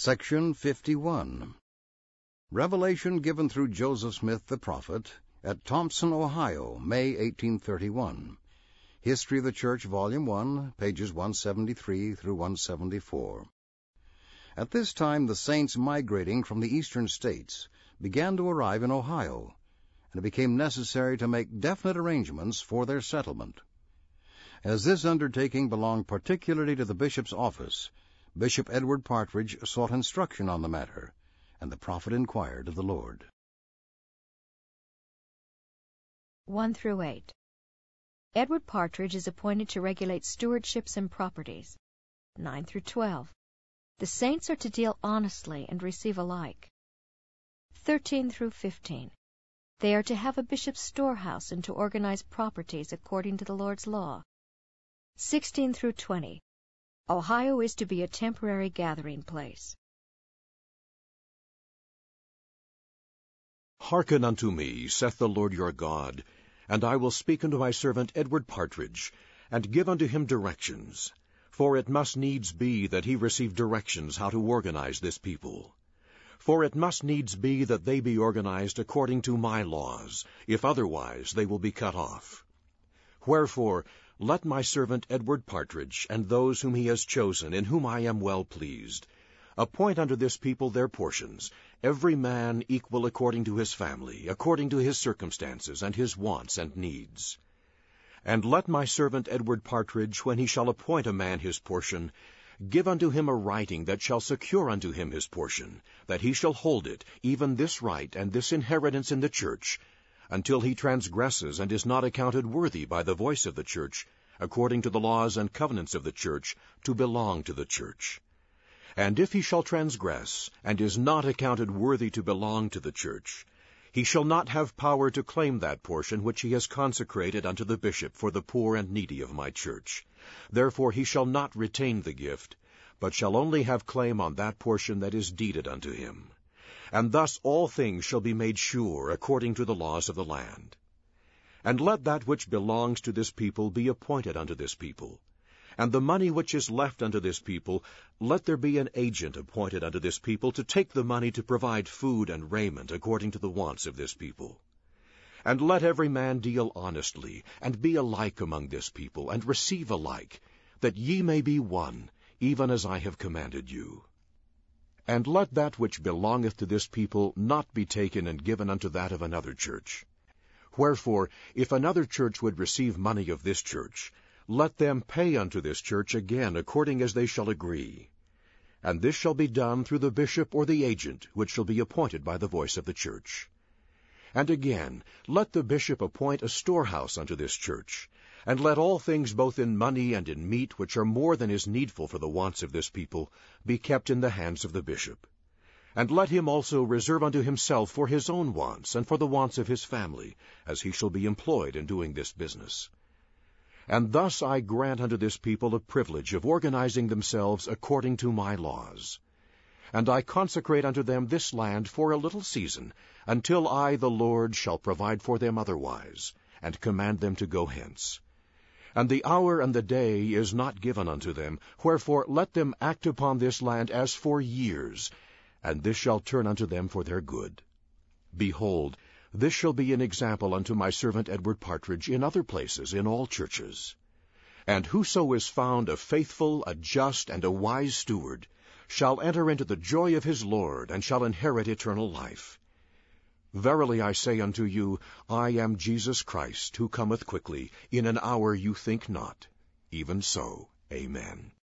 Section 51. Revelation given through Joseph Smith the prophet at Thompson, Ohio, May 1831. History of the Church, Volume 1, pages 173 through 174. At this time the saints migrating from the eastern states began to arrive in Ohio, and it became necessary to make definite arrangements for their settlement. As this undertaking belonged particularly to the bishop's office, Bishop Edward Partridge sought instruction on the matter, and the prophet inquired of the Lord. 1 through 8. Edward Partridge is appointed to regulate stewardships and properties. 9 through 12. The saints are to deal honestly and receive alike. 13 through 15. They are to have a bishop's storehouse and to organize properties according to the Lord's law. 16 through 20. Ohio is to be a temporary gathering place. Hearken unto me, saith the Lord your God, and I will speak unto my servant Edward Partridge, and give unto him directions. For it must needs be that he receive directions how to organize this people. For it must needs be that they be organized according to my laws, if otherwise they will be cut off. Wherefore, let my servant Edward Partridge, and those whom he has chosen, in whom I am well pleased, appoint unto this people their portions, every man equal according to his family, according to his circumstances, and his wants and needs. And let my servant Edward Partridge, when he shall appoint a man his portion, give unto him a writing that shall secure unto him his portion, that he shall hold it, even this right and this inheritance in the church, until he transgresses and is not accounted worthy by the voice of the church, according to the laws and covenants of the church, to belong to the church. And if he shall transgress, and is not accounted worthy to belong to the church, he shall not have power to claim that portion which he has consecrated unto the bishop for the poor and needy of my church. Therefore he shall not retain the gift, but shall only have claim on that portion that is deeded unto him. And thus all things shall be made sure according to the laws of the land. And let that which belongs to this people be appointed unto this people. And the money which is left unto this people, let there be an agent appointed unto this people to take the money to provide food and raiment according to the wants of this people. And let every man deal honestly, and be alike among this people, and receive alike, that ye may be one, even as I have commanded you. And let that which belongeth to this people not be taken and given unto that of another church. Wherefore, if another church would receive money of this church, let them pay unto this church again according as they shall agree. And this shall be done through the bishop or the agent, which shall be appointed by the voice of the church. And again, let the bishop appoint a storehouse unto this church, and let all things both in money and in meat, which are more than is needful for the wants of this people, be kept in the hands of the bishop. And let him also reserve unto himself for his own wants, and for the wants of his family, as he shall be employed in doing this business. And thus I grant unto this people a privilege of organizing themselves according to my laws. And I consecrate unto them this land for a little season, until I, the Lord, shall provide for them otherwise, and command them to go hence. And the hour and the day is not given unto them, wherefore let them act upon this land as for years, and this shall turn unto them for their good. Behold, this shall be an example unto my servant Edward Partridge in other places, in all churches. And whoso is found a faithful, a just, and a wise steward, shall enter into the joy of his Lord, and shall inherit eternal life. Verily I say unto you, I am Jesus Christ, who cometh quickly, in an hour you think not. Even so, Amen.